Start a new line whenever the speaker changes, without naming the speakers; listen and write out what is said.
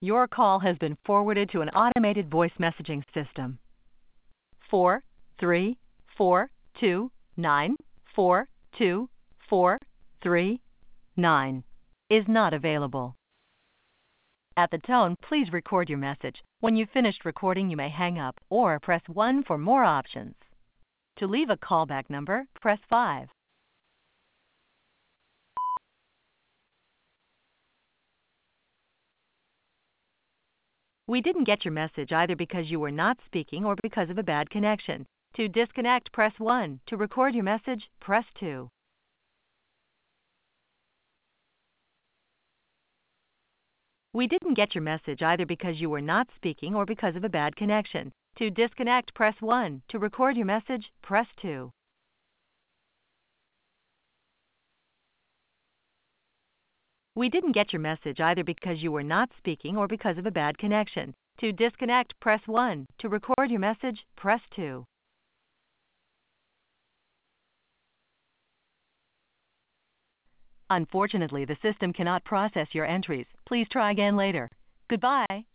Your call has been forwarded to an automated voice messaging system. 43429424439 is not available. At the tone, please record your message. When you've finished recording, you may hang up or press 1 for more options. To leave a callback number, press 5. We didn't get your message either because you were not speaking or because of a bad connection. To disconnect, press 1. To record your message, press 2. We didn't get your message either because you were not speaking or because of a bad connection. To disconnect, press 1. To record your message, press 2. We didn't get your message either because you were not speaking or because of a bad connection. To disconnect, press 1. To record your message, press 2. Unfortunately, the system cannot process your entries. Please try again later. Goodbye.